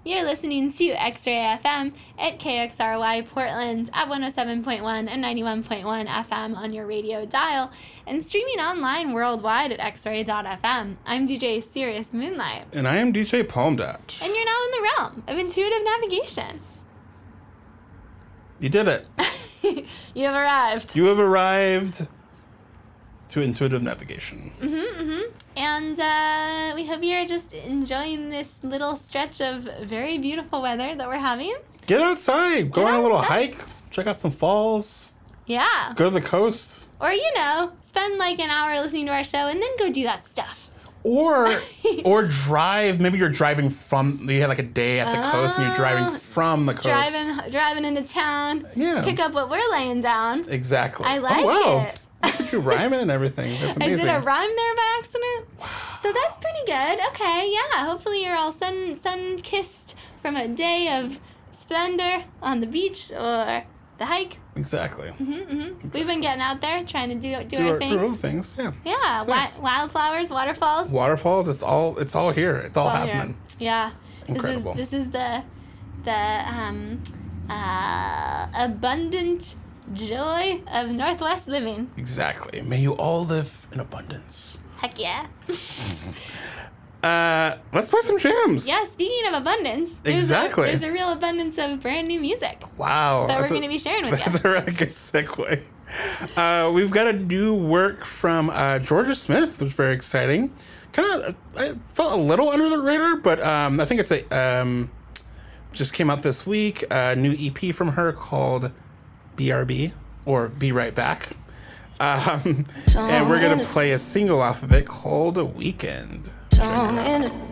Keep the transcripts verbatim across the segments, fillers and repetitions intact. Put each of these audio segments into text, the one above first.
You're listening to X-Ray F M at K X R Y Portland at one oh seven point one and ninety-one point one F M on your radio dial and streaming online worldwide at x ray dot f m. I'm D J Sirius Moonlight. And I am D J Palm Dot. And you're now in the realm of intuitive navigation. You did it. You have arrived. You have arrived to intuitive navigation. Mm-hmm, mm-hmm. And uh, we hope you're just enjoying this little stretch of very beautiful weather that we're having. Get outside. Go Get on a little outside. hike. Check out some falls. Yeah. Go to the coast. Or, you know, spend like an hour listening to our show and then go do that stuff. Or or drive. Maybe you're driving from, you had like a day at the oh, coast and you're driving from the coast. Driving driving into town. Yeah. Pick up what we're laying down. Exactly. I like oh, wow. it. Look at you rhyming and everything. That's amazing. I did a rhyme there by accident. Wow. So that's pretty good. Okay, yeah. Hopefully you're all sun sun kissed from a day of splendor on the beach or the hike. Exactly. Mm-hmm, mm-hmm. Exactly. We've been getting out there trying to do do, do our, our things. Do our things. Yeah. Yeah. Wi- nice. Wildflowers, waterfalls. Waterfalls. It's all. It's all here. It's, it's all, all happening. Here. Yeah. Incredible. This is, this is the the um uh abundant joy of Northwest living. Exactly. May you all live in abundance. Heck yeah. uh, let's play some jams. Yeah, speaking of abundance, there's exactly. A, there's a real abundance of brand new music. Wow. That we're going to be sharing with that's you. That's a really good segue. Uh, we've got a new work from uh, Jorja Smith, which is very exciting. Kind of, I felt a little under the radar, but um, I think it's a um, just came out this week. A new E P from her called B R B, or Be Right Back. Um, and we're going to play a single off of it called Weekend. Song in it.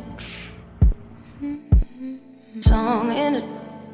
Song in it.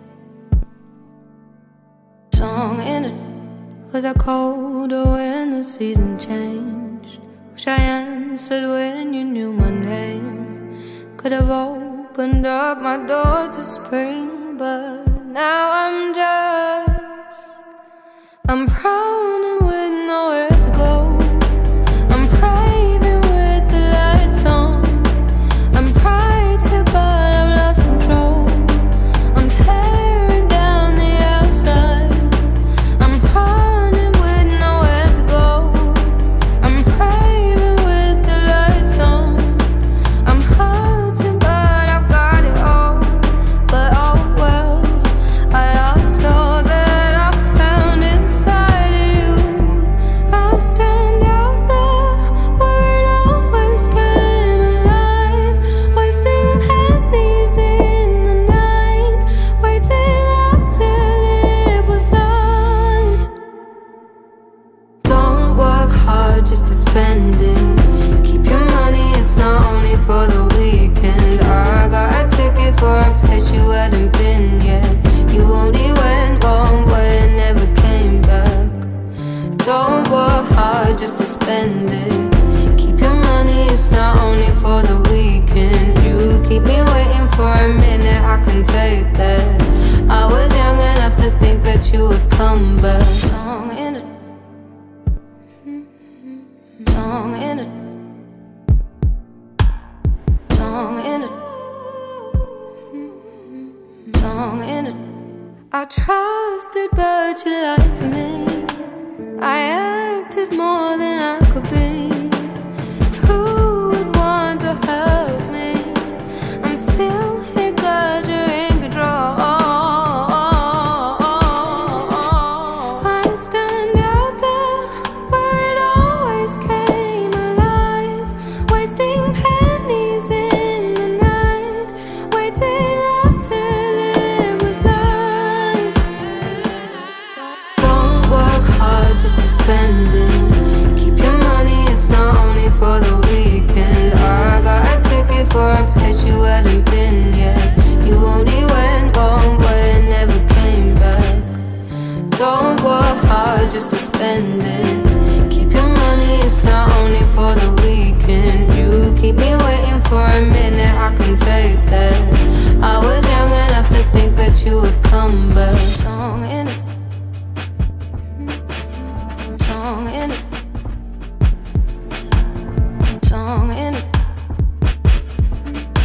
Song in it. Was I colder when the season changed? Wish I answered when you knew my name. Could have opened up my door to spring, but now I'm just I'm frowning with nowhere to go. I'm craving with the lights on. I'm right here but I've lost control. I'm tearing down the outside. I'm running with nowhere to go. I'm craving with the lights on. I'm hurting but I've got it all. But oh well, I lost all that for the weekend. I got a ticket for a place you hadn't been yet. You only went one way and never came back. Don't work hard just to spend it. Keep your money, it's not only for the weekend. You keep me waiting for a minute, I can take that. I was young enough to think that you would come back. Song in it. Song in it. Song in it. Song in it. I trusted but you lied to me. I acted more than I could be. Who would want to help me? I'm still here 'cause you're in control. I stand out there where it always came alive, wasting pennies in the night, waiting up till it was light. Don't work hard just to spend it. Keep your money, it's not only for the weekend. I got a ticket for a place you hadn't been yet. You only went one way and never came back. Don't work hard just to spend it. Keep your money, it's not only for the weekend. You keep me waiting for a minute, I can take that. I was young enough to think that you would come back. Song in it. Song in it. Song in it.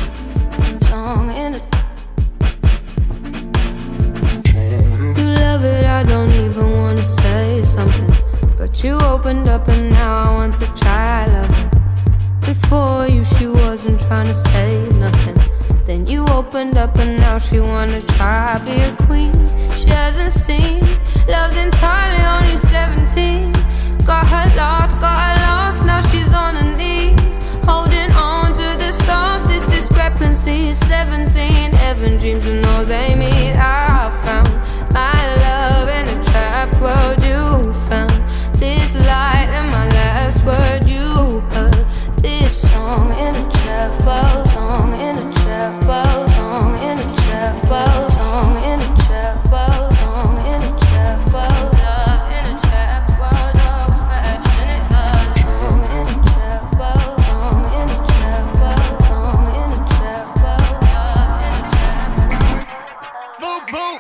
opened up and now I want to try loving. Before you she wasn't trying to say nothing. Then you opened up and now she wanna try be a queen. She hasn't seen love's entirely only seventeen. Got her lost, got her lost, now she's on her knees, holding on to the softest discrepancies. Seventeen heaven dreams and all they meet. I found my love in a trap world. You found this light and my last word. You heard this song in a trap world. Song in a trap world. Song in a trap world. Song in a trap world. Song in a trap world. Love in a trap world. Oh, passionate love. Song in a trap world. Song in a trap world. Song in a trap world. Love in a trap world. Boop boop.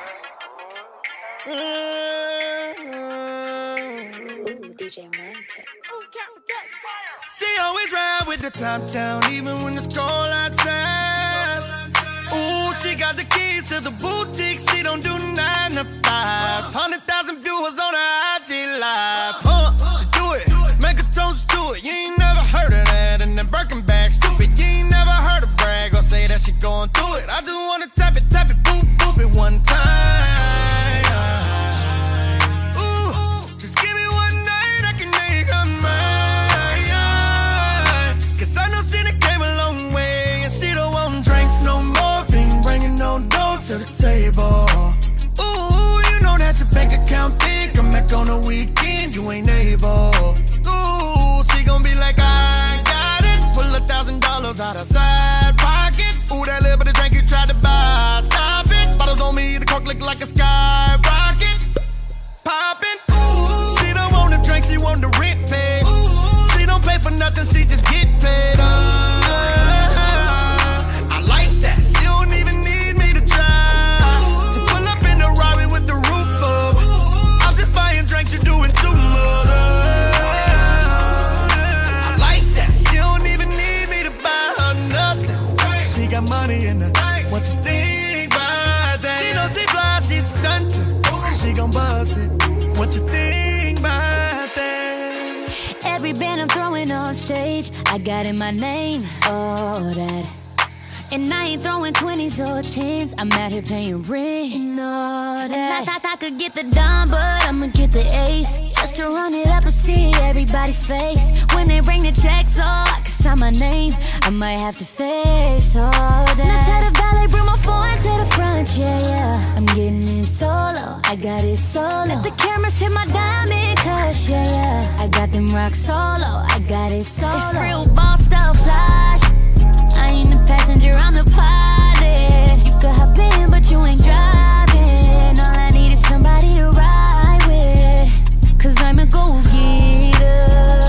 Ooh, D J Mantic. She always ride with the top down, even when it's cold outside. Ooh, she got the keys to the boutique. She don't do nine to fives. Hundred thousand viewers on her I G live. Huh? She do it, make a toast to it. You ain't never heard of that. And then Birkin bag, stupid. You ain't never heard her brag or say that she going through it. I just wanna tap it, tap it, boop, boop it one time. To the table. Ooh, you know that your bank account big. Come back on the weekend, you ain't able. Ooh, she gon' be like, I got it. Pull a thousand dollars out of side pocket. Ooh, that little bit of drink you tried to buy, stop it. Bottles on me, the cork look like a skyrocket. Poppin', ooh, she don't want the drink, she want the rent paid. She don't pay for nothing, she just get paid. Uh, I like that, she don't even need you're doing too much. I like that. She don't even need me to buy her nothing. She got money in her. What you think about that? She knows she fly, she's stunting. She gon' bust it. What you think about that? Every band I'm throwing on stage, I got in my name. All that. And I ain't throwing twenties or tens. I'm out here paying rent and all that. And I thought I could get the dime, but I'ma get the ace, just to run it up and see everybody face. When they bring the checks, oh, I can sign my name. I might have to face all that. Now tell the valet, bring my phone to the front, yeah, yeah. I'm getting it solo, I got it solo. Let the cameras hit my diamond cush, yeah, yeah. I got them rock solo, I got it solo. It's real boss style flash. I ain't the passenger, I'm the pilot. You could hop in, but you ain't driving. All I need is somebody to ride with. Cause I'm a go-getter.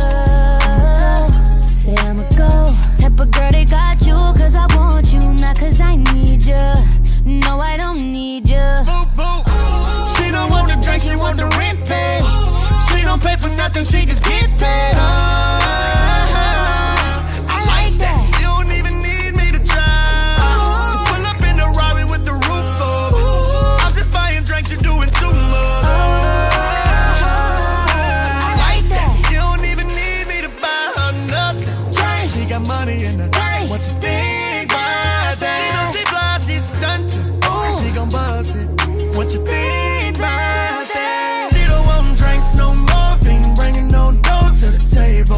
Say I'm a go. Type of girl they got you, cause I want you, not cause I need ya. No, I don't need ya. Boop, boop. She don't want the drink, she want the rent paid. She don't pay for nothing, she just get paid. Uh, I like that. She don't even need me to try. She pull up in the Rari with the roof up. I'm just buying drinks, you're doing too much. I like that. She don't even need me to buy her nothing. She got money in her. What you think about that? She know she fly, she's stunting. She gon' bust it. What you think about that? She don't want drinks no more. Ain't bringing no dough to the table.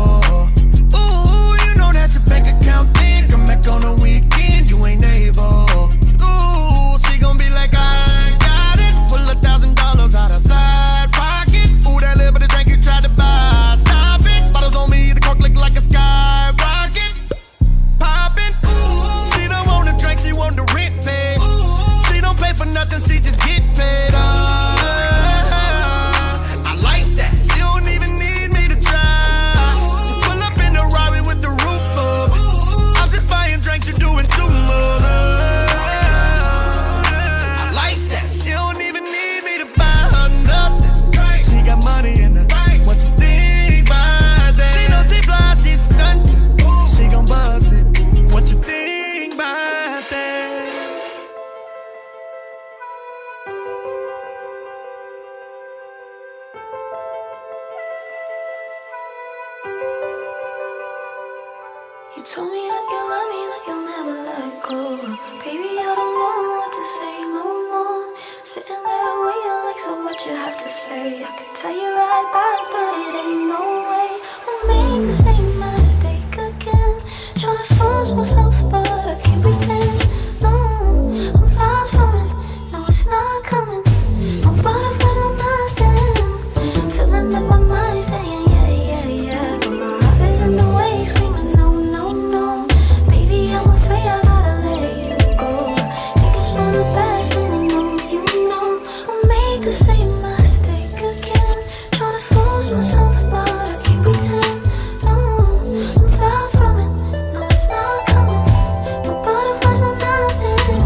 told me that you love me, that you'll never let go. Baby, I don't know what to say no more. Sitting there waiting like, so what you have to say? I could tell you right back, but it ain't no way. I'll make the same mistake again. Trying to force myself, but I can't pretend. No, I'm far from it. No, it's not coming. No butterflies, no nothing. Feeling that my mind's saying yeah, yeah, yeah, but my heart is in the way, screaming no, no, no. Baby, I'm afraid I gotta let you go. Think it's for the best, and I know you know. I'll make the same mistake again. Trying to force myself, but I can't pretend. No, I'm far from it. No, it's not coming. No butterflies, no nothing.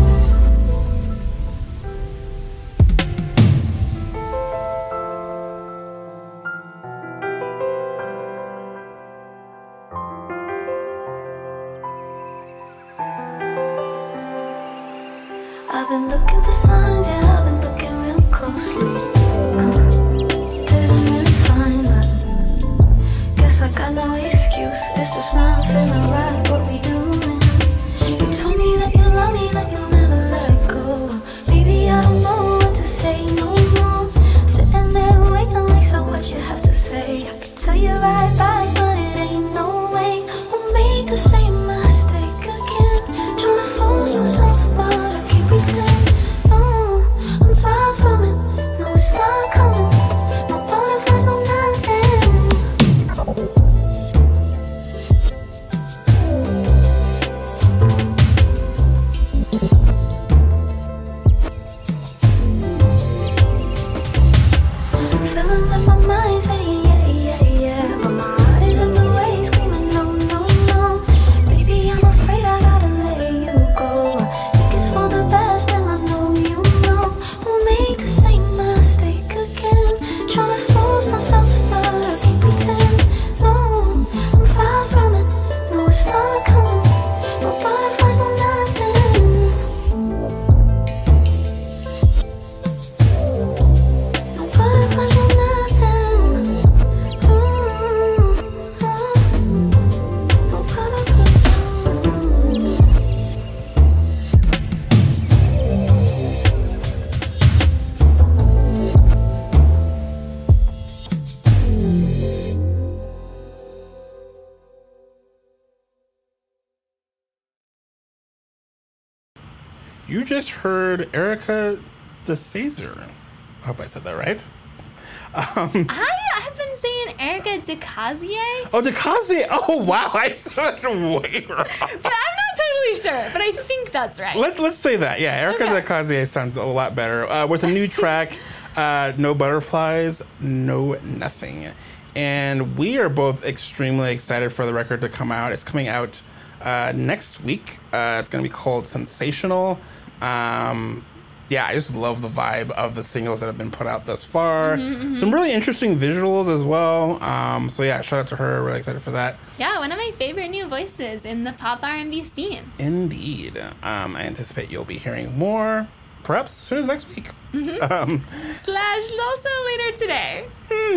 I've been looking for signs, yeah, I've been looking real closely. Uh, didn't really find that. Guess I got no excuse, it's just not feeling right what we doing. You told me that you love me, that you'll never let go. Baby, I don't know what to say no more. Sitting there waiting like, so what you have to say? I could tell you right back, but it ain't no way. We'll make the same mistake again. Trying to force myself, but I can't pretend. No, I'm far from it. No, it's not coming. No butterflies, no nothing. Feeling like my mind's saying yeah, yeah, yeah, but my heart is in the way, screaming no, no, no. Baby, I'm afraid I gotta let you go. Think it's for the best, and I know you know. We'll make the same mistake again. Trying to force myself, but I can't pretend. No, I'm far from it. No, it's not coming. No butterflies, no nothing. No butterflies, no nothing. Mm, mm, no butterflies, no. You just heard Erica DeCaesar. I hope I said that right. Um, I have been saying Erica DeCazier, oh, DeCazier. Oh, wow. I said it way wrong. but I'm not totally sure. But I think that's right. Let's let's say that. Yeah, Erica Okay. DeCazier sounds a lot better. Uh, with a new track, uh, No Butterflies, No Nothing. And we are both extremely excited for the record to come out. It's coming out uh, next week. Uh, it's going to be called Sensational. Um, yeah, I just love the vibe of the singles that have been put out thus far. Some really interesting visuals as well. Um, so yeah, shout out to her. Really excited for that. Yeah, one of my favorite new voices in the pop R and B scene. Indeed. Um, I anticipate you'll be hearing more, perhaps as soon as next week. Um, Slash Losa later today.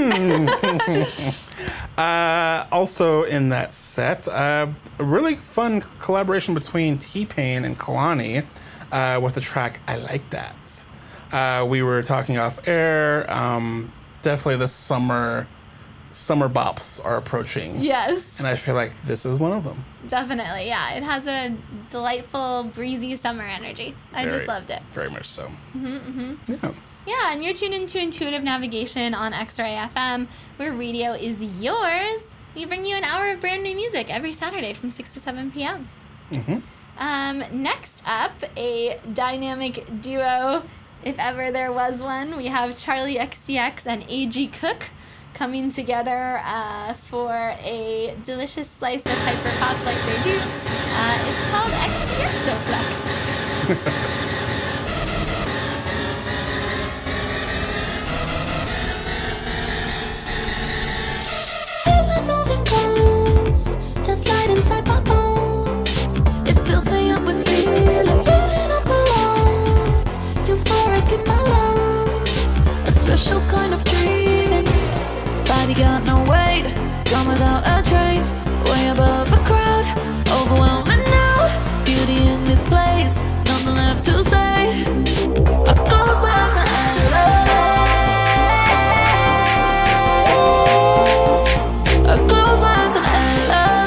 uh, also in that set, uh, a really fun collaboration between T-Pain and Kalani uh, with the track I Like That. Uh, we were talking off air. Um, definitely the summer summer bops are approaching. Yes, And I feel like this is one of them. definitely. Yeah, it has a delightful, breezy summer energy. I Very- just loved it. Very much so. Mm-hmm, Yeah. Yeah, and you're tuned into Intuitive Navigation on X-Ray F M, where radio is yours. We bring you an hour of brand new music every Saturday from six to seven p.m. Mm-hmm. Um, next up, a dynamic duo, if ever there was one. We have Charlie X C X and A G Cook coming together uh, for a delicious slice of hyper pop like they do. Uh, it's called X C X Flex. Even moving close, there's light inside my bones. It fills me up with feeling, floating up alone. Euphoric in my lungs, a special kind of dreaming. Body got no weight, gone without a trace. Way above a crowd, overwhelming now. Beauty in this place, nothing left to say. I close my eyes and I love it. I close my eyes and I love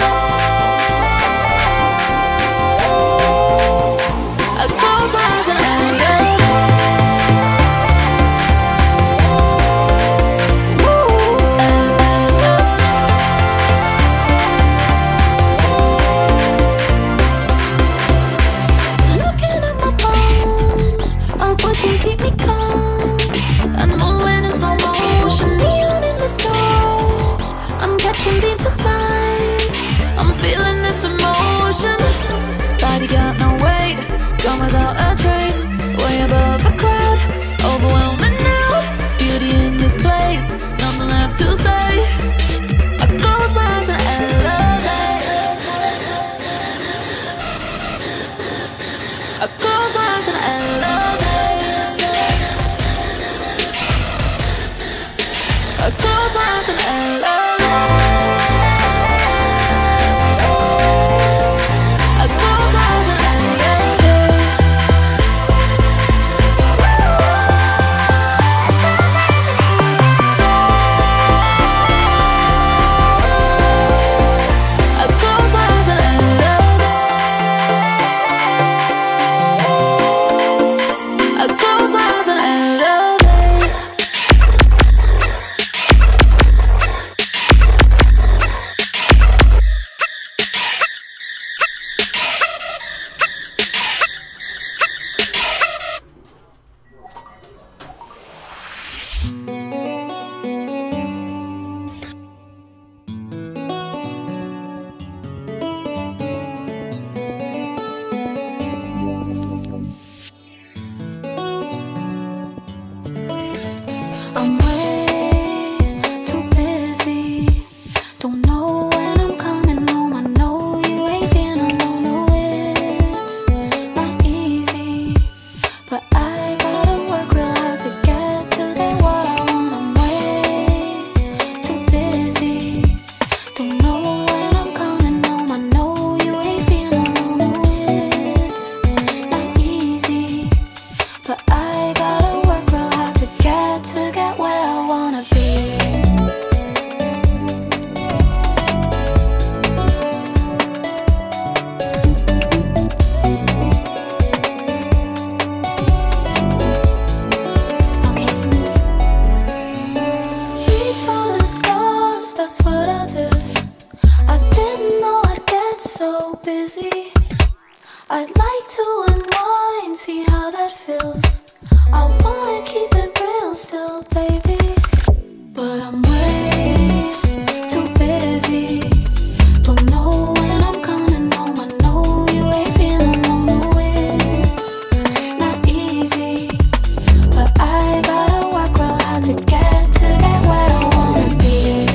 it. I close my eyes and I love it. Keep me calm and moving in slow motion, neon in the sky. I'm catching beams of light. I'm feeling this emotion. Body got no weight, gone without a trace. Way above a crowd, overwhelming now. Beauty in this place, nothing left to say. I close my eyes and I love it. I close my eyes and I love it. I close my eyes and I love it. I close my eyes and I love it. I close my eyes and I love it. I close my eyes and I love it. I'm way too busy. Don't know when I'm coming home. I know you ain't been alone. No, it's not easy, but I gotta work real hard to get to get what I want. I'm way too busy. Don't know when I'm coming home. I know you ain't been alone. No, it's not easy, but I gotta work real hard to get to get where I wanna be. Okay. Reach for the stars, that's what I did. I didn't know I'd get so busy. I'd like to unwind, see how that feels. I wanna keep it real still, baby, but I'm way too busy. Don't know when I'm coming home. I know you ain't been alone. No, it's not easy, but I gotta work real hard to get to get where I wanna be.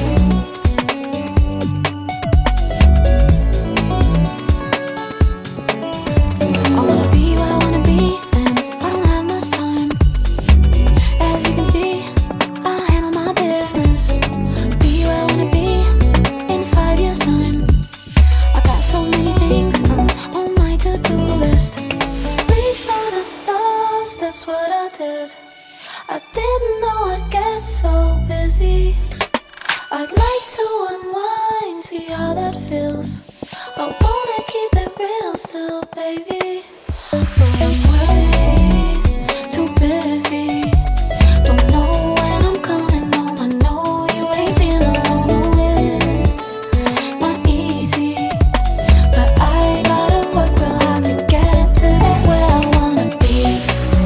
I wanna be where I wanna be, and I don't have much time. As you can see, I handle my business. Be where I wanna be in five years' time. I got so many things uh, on my to-do list. Reach for the stars, that's what I did. I didn't know I'd get so busy. I'd like to unwind, see how that feels. I wanna keep it real still, baby, but I'm way too busy. Don't know when I'm coming home. I know you ain't been alone. No, it's not easy, but I gotta work real hard to get to get where I wanna be.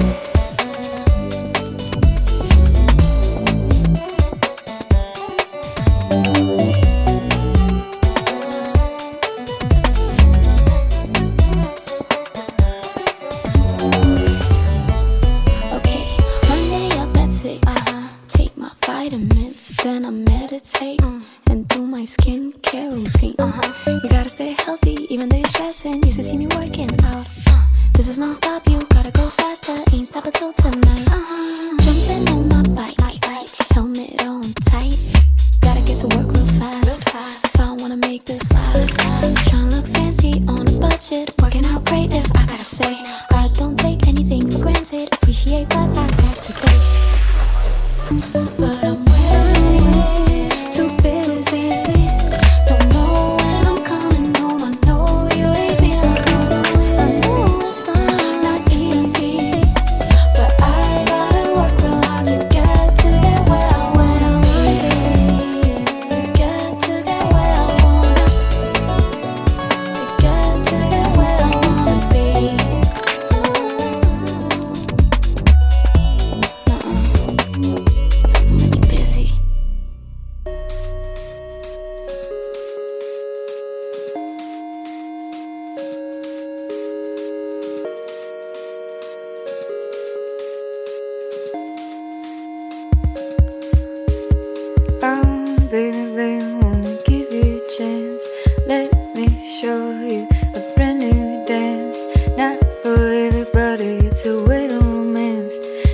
Okay, Monday up at six. Uh-huh. Take my vitamins, then I meditate and do my skincare routine. Uh-huh. You gotta stay healthy, even though you're stressing. You should see me working out. Uh, this is non-stop, you gotta go faster. Ain't stop until tonight. Uh-huh. Jumping on my bike, my bike, helmet on tight. Gotta get to work real fast. Real fast. If I wanna make this last, tryna look fancy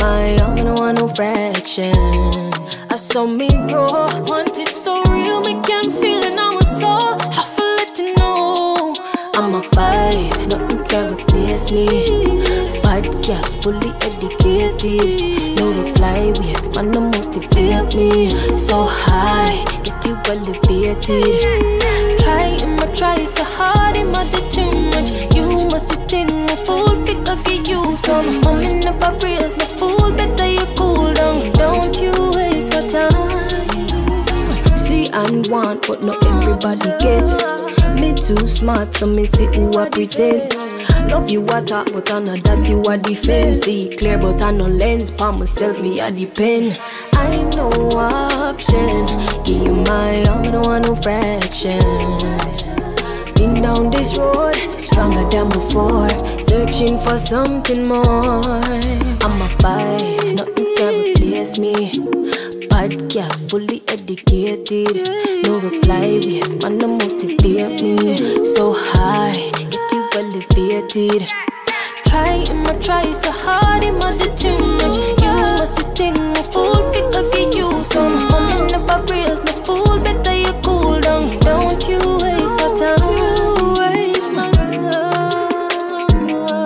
my all, I don't want no fraction. I saw me grow, want it so real, me can feel it on my soul. I feel it to know I'm a vibe, nothing can replace me. Bad girl, fully educated. No reply, yes, man, no motivate me. So high, get you elevated. Try, I'ma try so hard, it must be too much. You must sit in my fool, figure get you some. I'm in the barriers, no fool, better you cool down. Don't you waste my time. See and want, but not everybody get. Me too smart, so me see who I pretend. Love you I talk, but I know that you a defend. See clear, but I no lens. Pa myself, me a depend. I know option. Give you my all, I don't want no fraction. Been down this road, stronger than before. Searching for something more. I'm a vibe, nothing can replace me. Bad girl, fully educated. No reply, yes, man, no motivate me. So high, get you elevated. Try, I'ma try so hard, it must be too much. You must sit in my fool, figure get you some. I'm in the barriers, no fool, better you cool down. Don't you waste my time. Don't waste my time.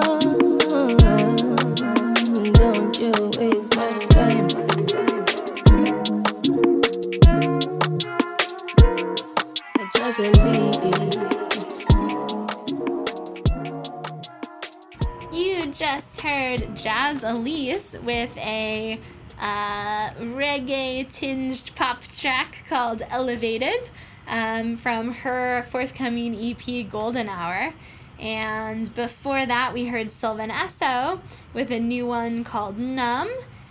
Don't you waste my time. Just leave. You just heard Jazz Elise with a uh, reggae-tinged pop track called Elevated um, from her forthcoming E P Golden Hour. And before that, we heard Sylvan Esso with a new one called Numb.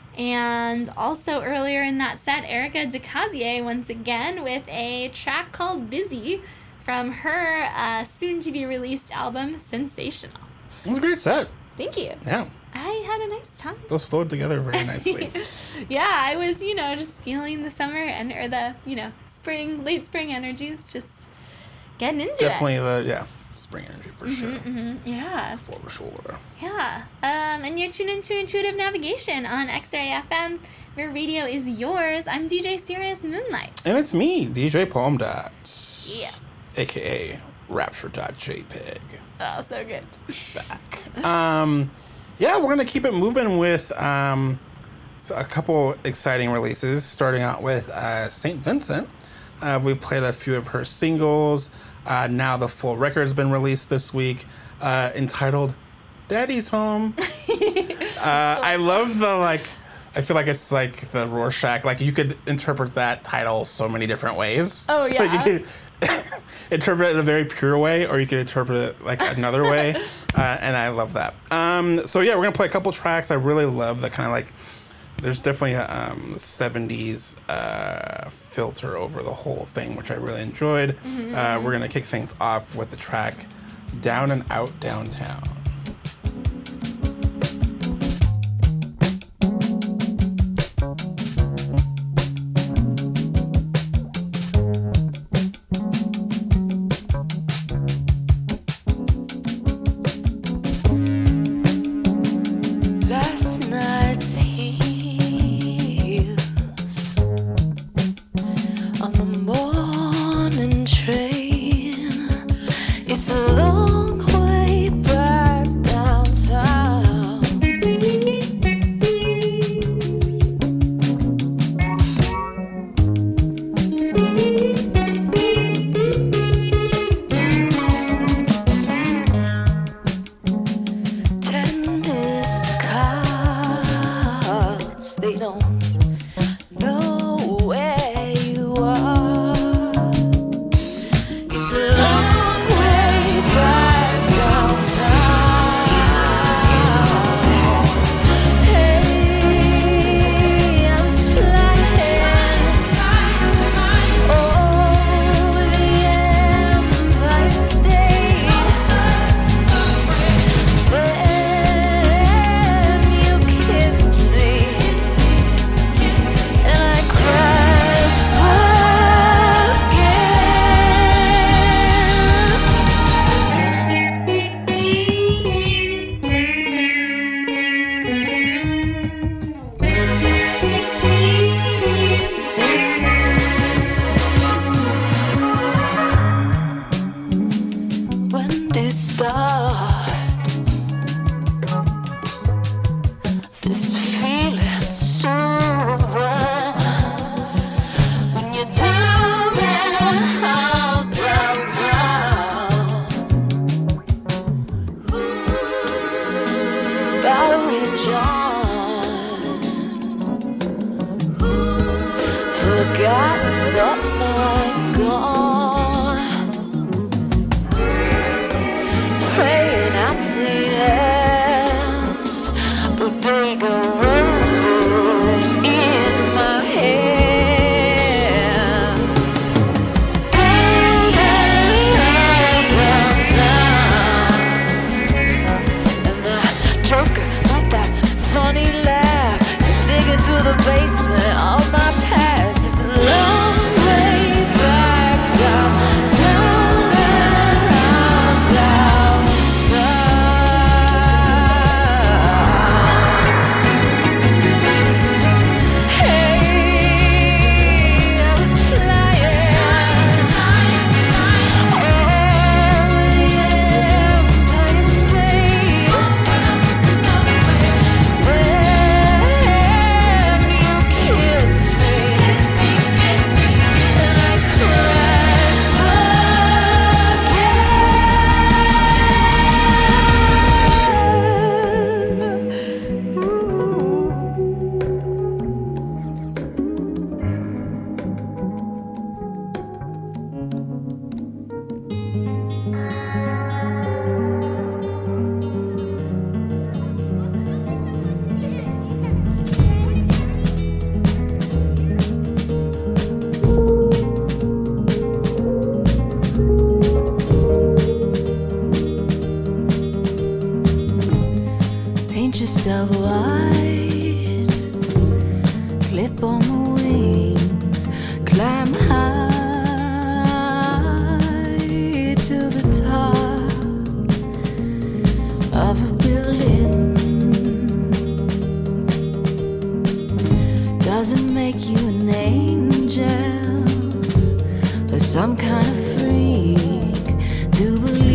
And also earlier in that set, Erica DeCazier once again with a track called Busy from her uh, soon-to-be-released album, Sensational. It was a great set. Thank you. Yeah. I had a nice time. Those flowed together very nicely. Yeah, I was, you know, just feeling the summer and or the, you know, spring, late spring energies, just getting into Definitely it. the, yeah, spring energy for Mm-hmm, sure. mm-hmm, yeah. For sure. Yeah. Um, and you're tuned into Intuitive Navigation on X-Ray F M, where radio is yours. I'm D J Sirius Moonlight. And it's me, D J Palm Dots. Yeah. A K A Rapture dot J P E G. Oh, so good. It's back. um, yeah, we're going to keep it moving with um, so a couple exciting releases, starting out with uh, Saint Vincent. Uh, we played a few of her singles. Uh, now the full record's been released this week, uh, entitled Daddy's Home. uh, I love the, like, I feel like it's like the Rorschach. Like, you could interpret that title so many different ways. Oh, yeah. Like, you could interpret it in a very pure way, or you could interpret it like another way. Uh, and I love that. Um, so, yeah, we're going to play a couple tracks. I really love the kind of like, there's definitely a um, seventies uh, filter over the whole thing, which I really enjoyed. Mm-hmm. Uh, we're going to kick things off with the track Down and Out Downtown. It's a long way back. Forgotten but not gone. Praying I'd see hands, bodega roses in my hands. Downtown, and the joker with that funny laugh is digging through the basement of my past. It's a long way back down, down, down, downtown. Hey, I was flying over the Empire State. Then you kissed me, and I crashed again. Ooh. Paint yourself white, clip on the wings, climb high to the top of a building. Doesn't make you an angel or some kind of freak to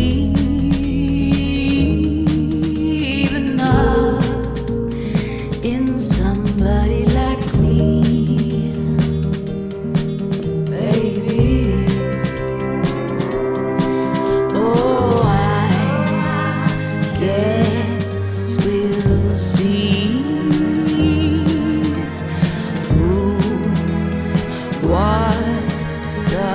believe enough in somebody like me, baby. Oh, I guess we'll see who was the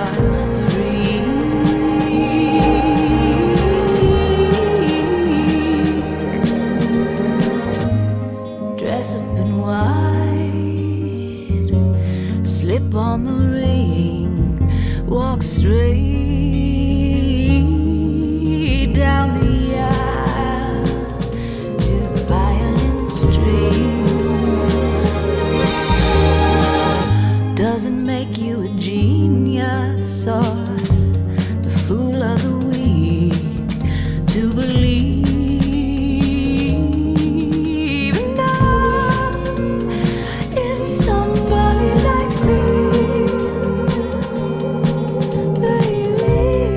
freak. Dress up in white, slip on the ring, walk straight down the aisle to the violin strings. Doesn't make you a genius or the fool of the week to believe enough in somebody like me, baby.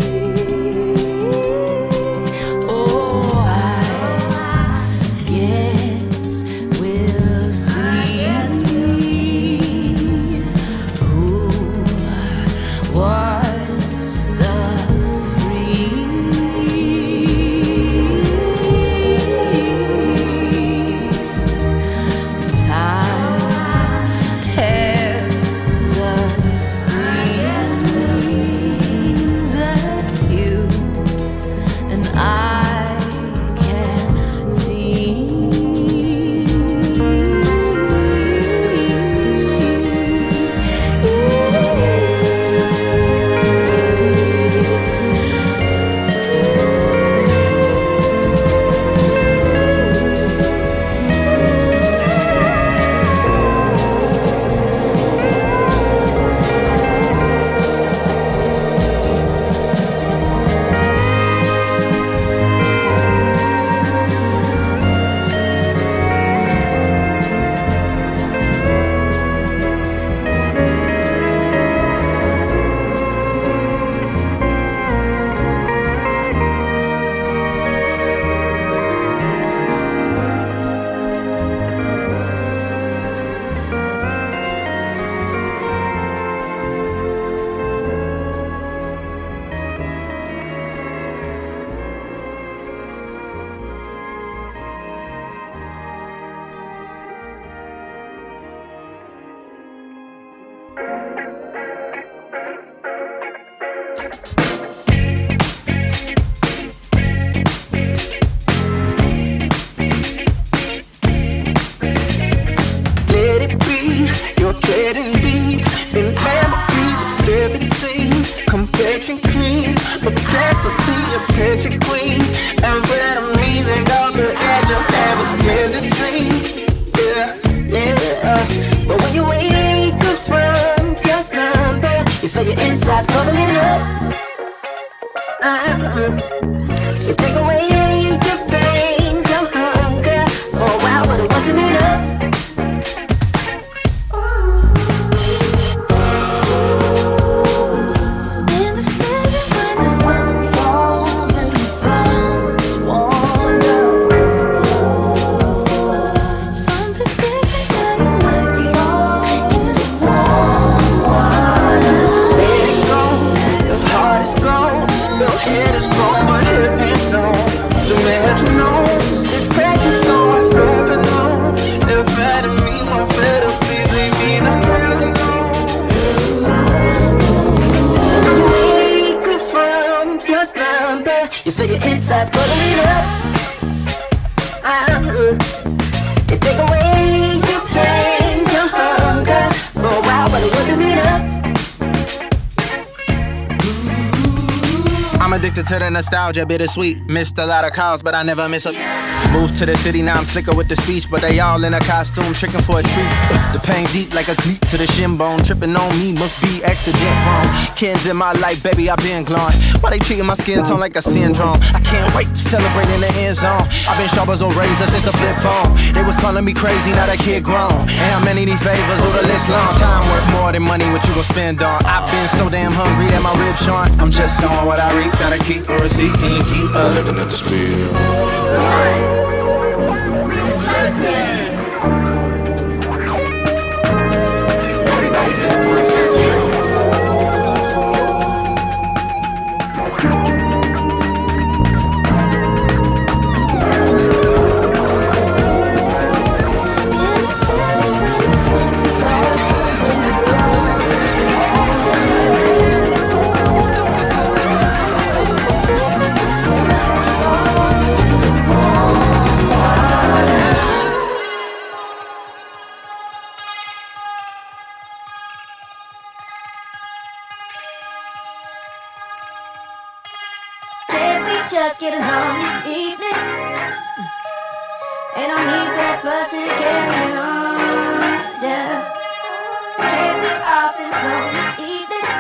getting deep in memories of seventeen. Complexion clean, obsessed with the attention queen. Amphetamines ain't got the edge of ever splendid dream. Yeah, yeah. But when you wake up from your slumber, you feel your insides bubbling up. Uh-huh. You take away your pain, your hunger for a while, but it wasn't enough. You feel your insides bubbling up. Uh-huh. You take away your pain, your hunger for a while, but it wasn't enough. I'm addicted to the nostalgia, bittersweet. Missed a lot of calls, but I never miss a. Moved to the city, now I'm slicker with the speech, but they all in a costume, tricking for a treat. The pain deep like a cleat to the shin bone. Tripping on me must be accident prone. Kids in my life, baby, I been glowing. Why they treating my skin tone like a syndrome? I can't wait to celebrate in the end zone. I've been sharp as a razor since the flip phone. They was calling me crazy, now that kid grown. And how many these favors or the list long? Time worth more than money, what you gon' spend on? I've been so damn hungry that my ribs showing. I'm just sowing what I reap, gotta keep a receipt, can you keep up? Living at the speed. Everybody's in the point circuit. Just get along this evening. Ain't no need for that fuss and carrying on, yeah. Can't we all sing song this evening?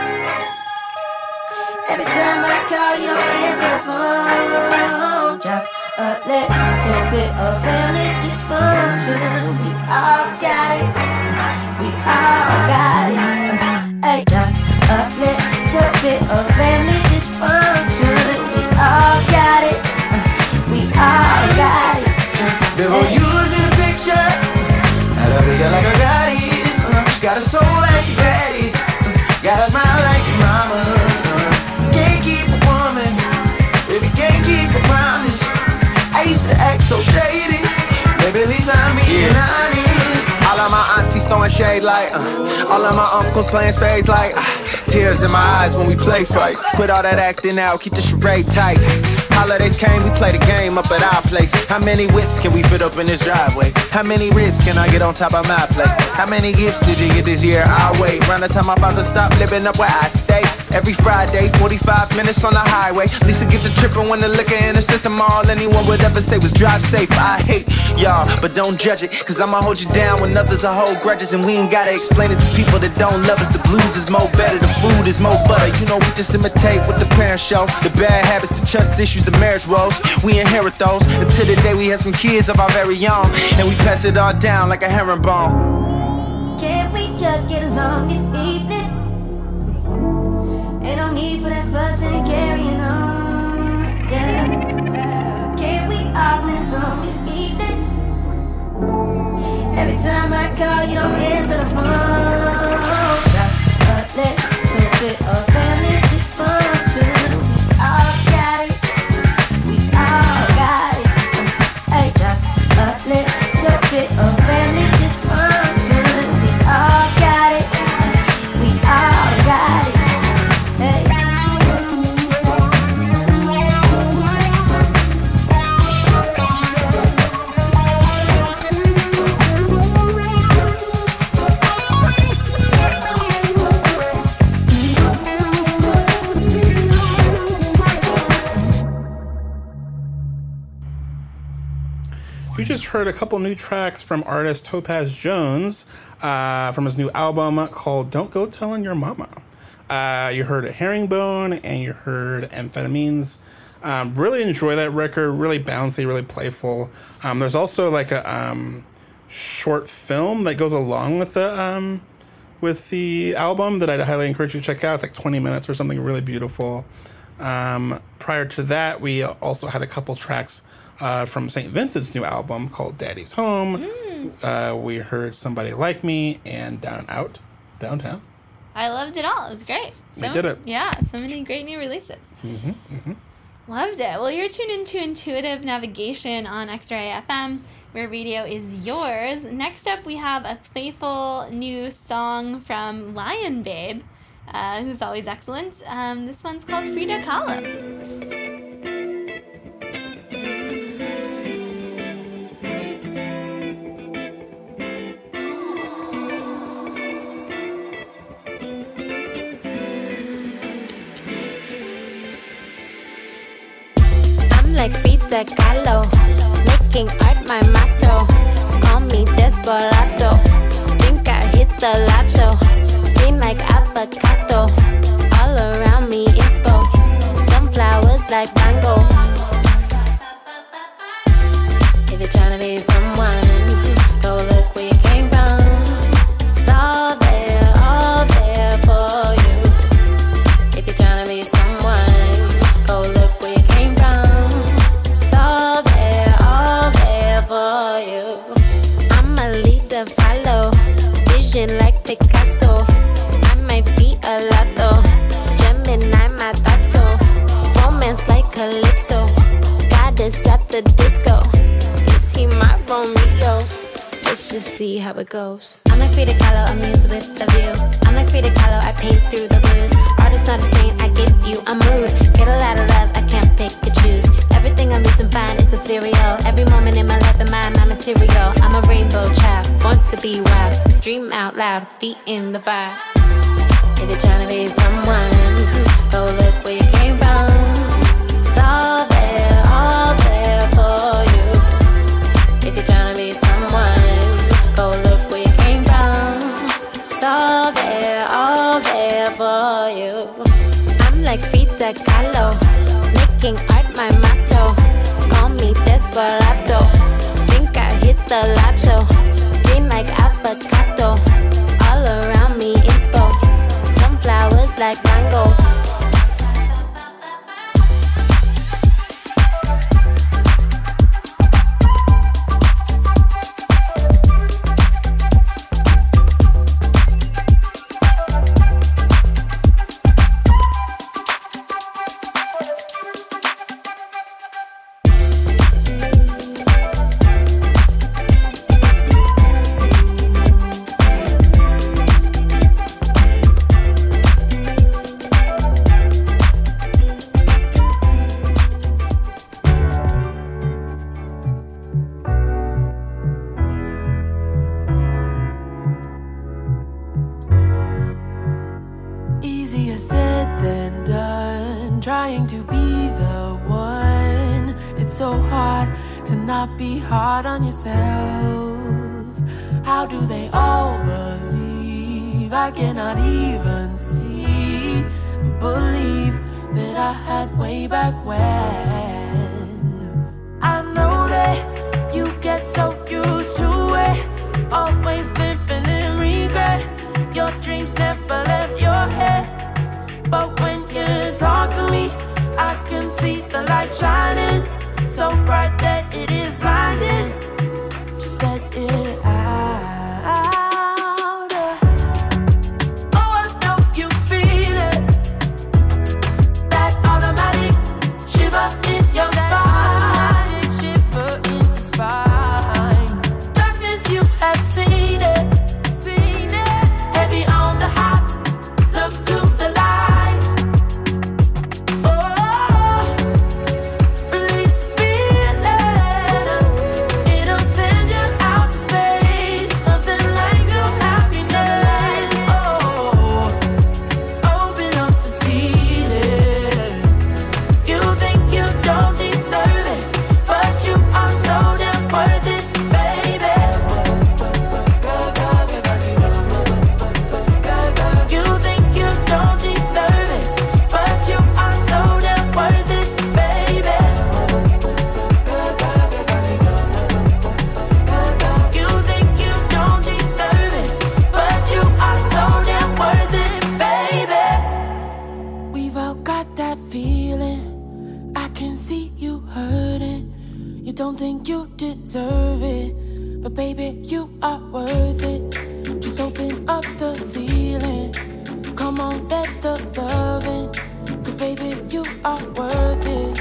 Every time I call, you don't answer the phone. Just a little bit of family dysfunction. We all got it. We all got it. Hey, just a little bit of family dysfunction. All got it, we all got it. There were yous in the picture, had a figure like a goddess. uh, Got a soul like your daddy, uh, got a smile like your mama's. uh, Can't keep a woman if you can't keep a promise. I used to act so shady, maybe at least I'm being honest. All of my aunties throwing shade like uh, all of my uncles playing spades like uh, tears in my eyes when we play fight. Quit all that acting out, keep the charade tight. Holidays came, we play the game up at our place. How many whips can we fit up in this driveway? How many ribs can I get on top of my plate? How many gifts did you get this year? I'll wait. Round the time my father stopped living up where I stay. Every Friday, forty-five minutes on the highway. Lisa get the trippin' when the liquor in the system. All anyone would ever say was drive safe. I hate y'all, but don't judge it, cause I'ma hold you down when others are hold grudges. And we ain't gotta explain it to people that don't love us. The blues is more better, the food is more butter. You know we just imitate what the parents show. The bad habits, the trust issues, the marriage woes, we inherit those. Until the day we have some kids of our very own, and we pass it all down like a herringbone. Can't we just get along this evening? Ain't no need for that fuss and carrying on, yeah. Can't we all sing a song this evening? Every time I call, you don't answer the phone. Just a little bit of family dysfunction. We all got it. We all got it. Hey, just a little bit of family dysfunction. We all got it. We all got it. Hey. just heard a couple new tracks from artist Topaz Jones uh, from his new album called Don't Go Telling Your Mama. Uh, you heard Herringbone and you heard Amphetamines. Um, really enjoy that record. Really bouncy, really playful. Um, there's also like a um, short film that goes along with the um, with the album that I'd highly encourage you to check out. It's like twenty minutes or something, really beautiful. Um, prior to that, we also had a couple tracks uh, from Saint Vincent's new album called Daddy's Home. Mm. Uh, we heard Somebody Like Me and Down Out, Downtown. I loved it all. It was great. So, we did it. Yeah, so many great new releases. Mm-hmm, mm-hmm. Loved it. Well, you're tuned into Intuitive Navigation on X-Ray F M, where radio is yours. Next up, we have a playful new song from Lion Babe, uh, who's always excellent. Um, this one's called Frida Kahlo. Like Frida Kahlo, making art my motto. Call me desperado, think I hit the lotto. Green like avocado, all around me inspo. Sunflowers like mango. If you're trying to be someone, go look where you came from. It's all there, all there for you. If you're trying to be someone, go look where you came from. For you, I'm a leader, follow vision like Picasso. I might be a lotto, Gemini, my thoughts go. Romance like Calypso, goddess at the disco. Is he my Romeo? Let's just see how it goes. I'm like Frida Kahlo, amuse with the view. I'm like Frida Kahlo, I paint through the blues. Artist not a saint, I give you a mood. Get a lot of love, I can't pick and choose. Everything I lose and find is ethereal. Every moment in my life and my, my material. I'm a rainbow child, born to be wild. Dream out loud, feet in the fire. If you're trying to be someone, go look where you came from. It's all there, all there for you. If you're trying to be someone, go look where you came from. It's all there, all there for you. I'm like Frida Kahlo, making art my motto. Call me desperado, think I hit the lotto. Green like avocado, all around me inspo. Sunflowers like mango. How do they all believe? I cannot even see, believe that I had way back when. I know that you get so used to it, always living in regret. Your dreams never left your head, but when you talk to me, I can see the light shining, so bright that it is blinding. Just let it out. Oh, I know you feel it, that automatic shiver in are worth it. Just open up the ceiling. Come on, let the love in. Cause baby, you are worth it.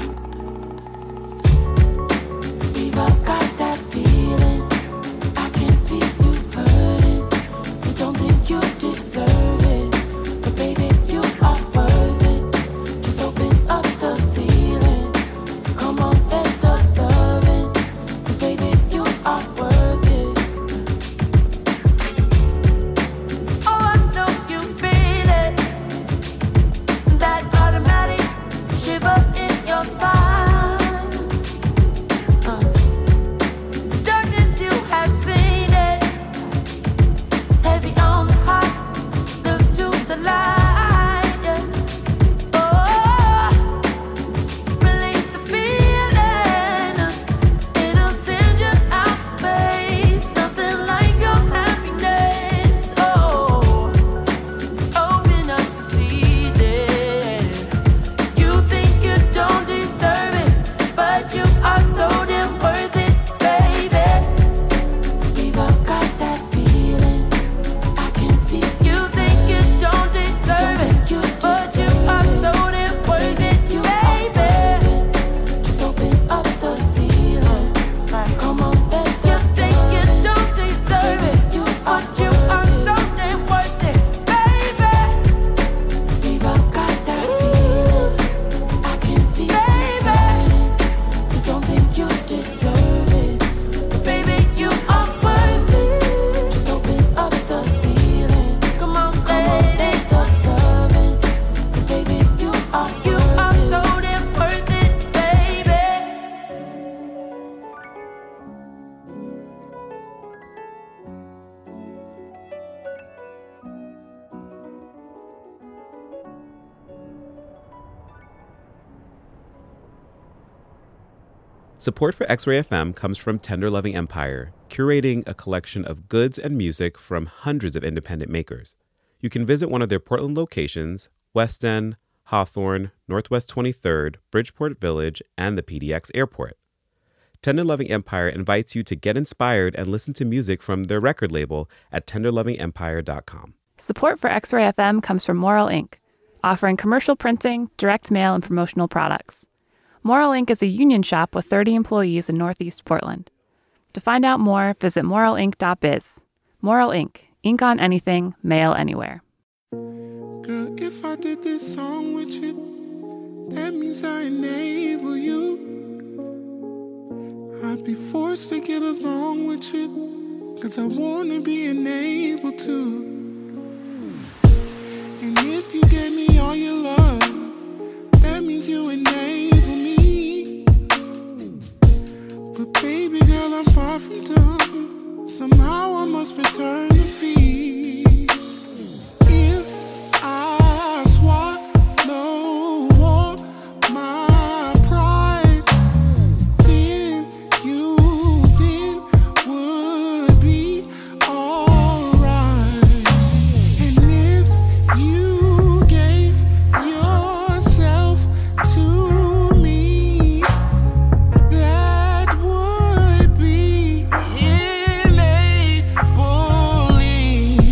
We've all got that feeling. I can see you hurting. You don't think you deserve it. But baby, you are worth it. Just open up the ceiling. Come on, let the love in. Cause baby, you are worth it. Oh, I know you feel it. That automatic shiver in your spine. Uh. Darkness, you have seen it. Heavy on the heart. Look to the light. Yeah. Oh, release the feeling. It'll send you out to space. Nothing like your happiness. Oh, open up the ceiling. You think you don't deserve it, but you are so damn worth it, baby. We've all got that feeling. I can see you think you don't deserve it, but you are so damn worth it, baby. Just open up the ceiling. Come on, let you think you don't deserve it, but you are so damn worth it, baby. We've all got that feeling. I can see baby. You don't think you deserve it, but baby, you are worth it. Just open up the ceiling. Come on, come on, let the love in. Cause baby, you are, you are so damn worth it, baby. Support for X-Ray F M comes from Tender Loving Empire, curating a collection of goods and music from hundreds of independent makers. You can visit one of their Portland locations, West End, Hawthorne, Northwest twenty-third, Bridgeport Village, and the P D X Airport. Tender Loving Empire invites you to get inspired and listen to music from their record label at tender loving empire dot com. Support for X-Ray F M comes from Moral Ink, offering commercial printing, direct mail, and promotional products. Moral Ink is a union shop with thirty employees in Northeast Portland. To find out more, visit moral ink dot biz. Moral Ink, ink on anything, mail anywhere. Girl, if I did this song with you, that means I enable you. I'd be forced to get along with you, cause I wanna be enabled to. And if you gave me all your love, that means you enable me. But baby girl, I'm far from done. Somehow I must return the fee. If I swallow all my pride, then you then would be alright. And if you gave yourself to me, that would be enabling.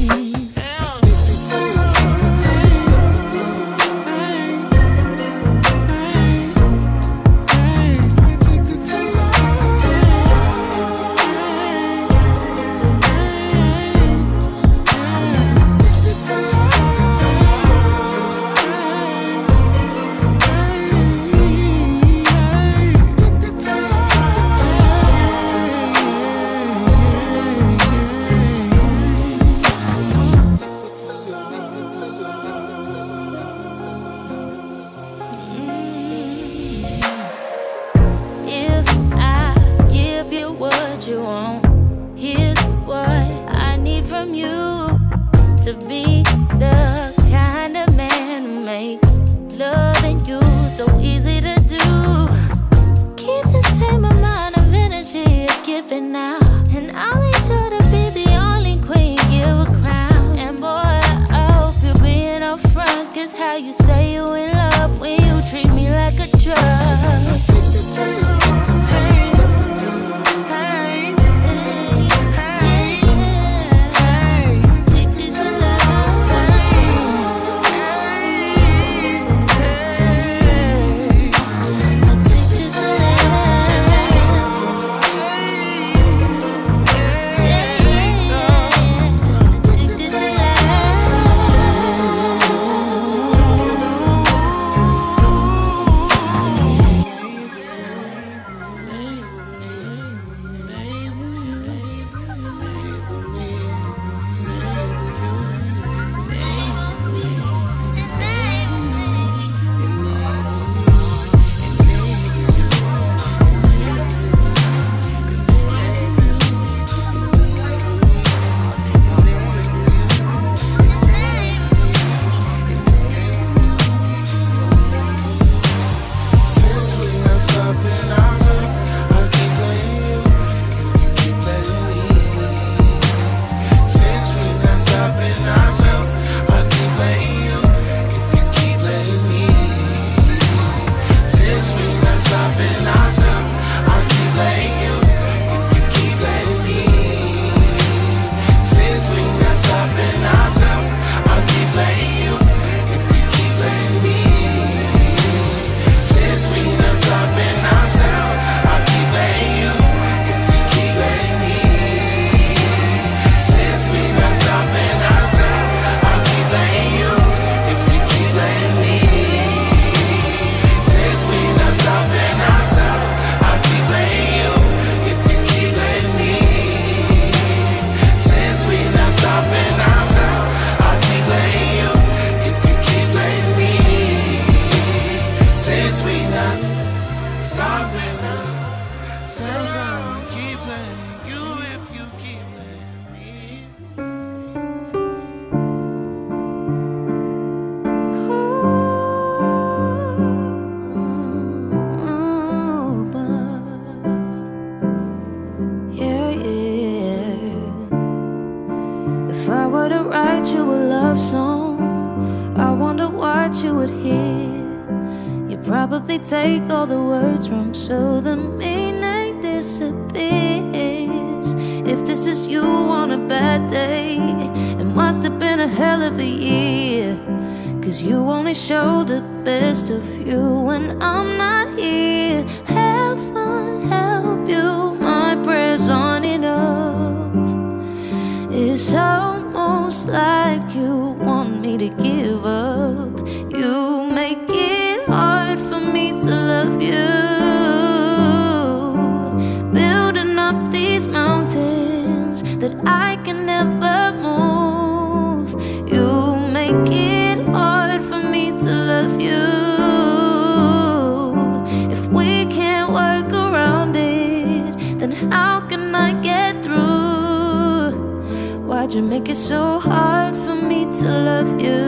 I were to write you a love song, I wonder what you would hear. You'd probably take all the words wrong, so the meaning disappears. If this is you on a bad day, it must have been a hell of a year, 'cause you only show the best of you when I'm not here. Heaven help you, my prayers aren't enough. It's almost like you want me to give up. You make it hard for me to love you, building up these mountains that I can never move. You make it hard for me to love you. If we can't work around it, then how can I get through? Why'd you make it so hard for me to love you?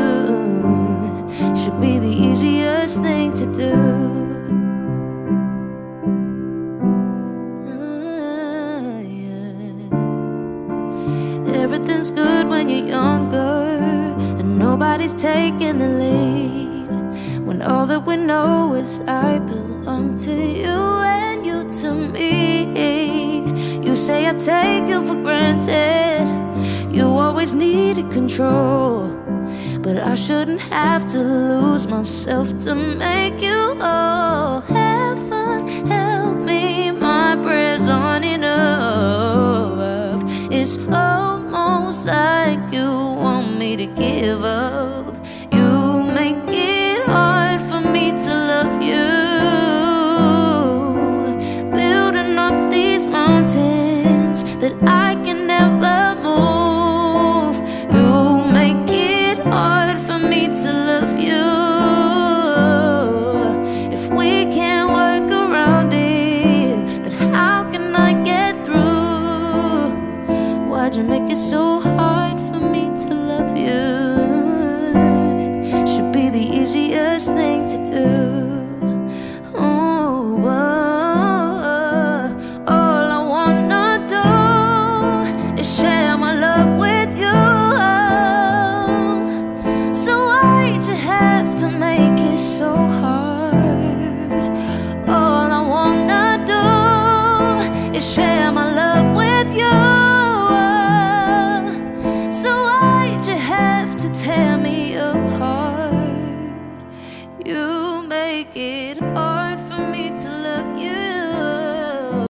Should be the easiest thing to do. Uh, yeah. Everything's good when you're younger, and nobody's taking the lead, when all that we know is I belong to you and you to me. You say I take you for granted, you always needed control, but I shouldn't have to lose myself to make you whole. Heaven help me, my prayers aren't enough. It's almost like you want me to give up. You make it hard for me to love you, building up these mountains that I can never move. You make it hard for me to love you. If we can't work around it, then how can I get through? Why'd you make it so hard for me to love you? Should be the easiest thing to do. Oh, oh, all I wanna do is share my love with you. So why'd you have to make it so hard? All I wanna do is share my love with you. So why'd you have to tear me apart? You make it